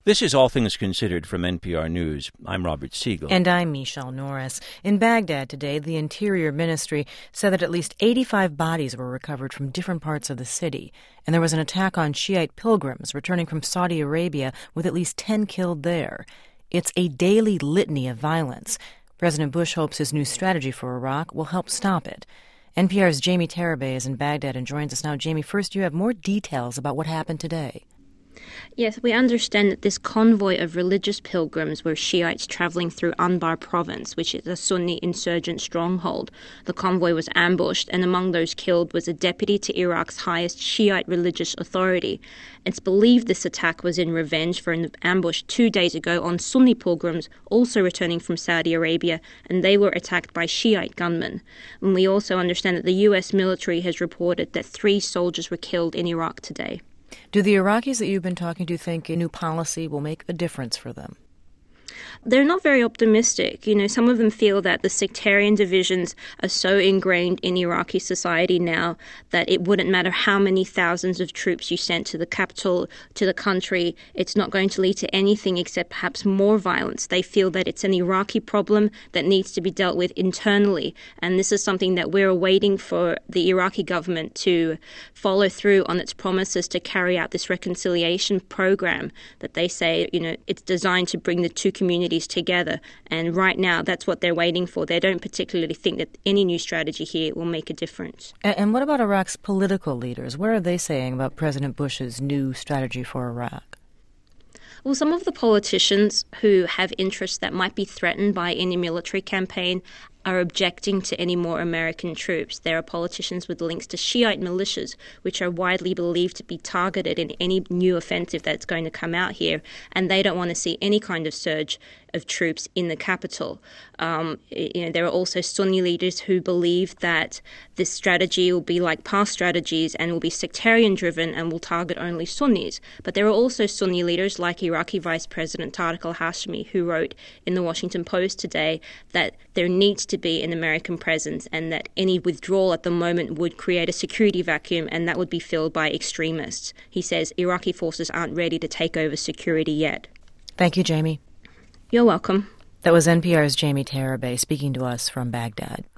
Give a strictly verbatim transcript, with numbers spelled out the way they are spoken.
This is All Things Considered from N P R News. I'm Robert Siegel. And I'm Michelle Norris. In Baghdad today, the Interior Ministry said that at least eighty-five bodies were recovered from different parts of the city. And there was an attack on Shiite pilgrims returning from Saudi Arabia with at least ten killed there. It's a daily litany of violence. President Bush hopes his new strategy for Iraq will help stop it. N P R's Jamie Tarabay is in Baghdad and joins us now. Jamie, first you have more details about what happened today. Yes, we understand that this convoy of religious pilgrims were Shiites traveling through Anbar province, which is a Sunni insurgent stronghold. The convoy was ambushed, and among those killed was a deputy to Iraq's highest Shiite religious authority. It's believed this attack was in revenge for an ambush two days ago on Sunni pilgrims also returning from Saudi Arabia, and they were attacked by Shiite gunmen. And we also understand that the U S military has reported that three soldiers were killed in Iraq today. Do the Iraqis that you've been talking to think a new policy will make a difference for them? They're not very optimistic. You know, some of them feel that the sectarian divisions are so ingrained in Iraqi society now that it wouldn't matter how many thousands of troops you sent to the capital, to the country. It's not going to lead to anything except perhaps more violence. They feel that it's an Iraqi problem that needs to be dealt with internally. And this is something that we're awaiting for the Iraqi government to follow through on its promises to carry out this reconciliation program that they say, you know, it's designed to bring the two communities together. And right now, that's what they're waiting for. They don't particularly think that any new strategy here will make a difference. And, and what about Iraq's political leaders? What are they saying about President Bush's new strategy for Iraq? Well, some of the politicians who have interests that might be threatened by any military campaign are objecting to any more American troops. There are politicians with links to Shiite militias, which are widely believed to be targeted in any new offensive that's going to come out here, and they don't want to see any kind of surge of troops in the capital. Um, you know, there are also Sunni leaders who believe that this strategy will be like past strategies and will be sectarian-driven and will target only Sunnis. But there are also Sunni leaders like Iraqi Vice President Tariq al-Hashmi, who wrote in the Washington Post today that there needs to be an American presence and that any withdrawal at the moment would create a security vacuum and that would be filled by extremists. He says Iraqi forces aren't ready to take over security yet. Thank you, Jamie. You're welcome. That was N P R's Jamie Tarabay speaking to us from Baghdad.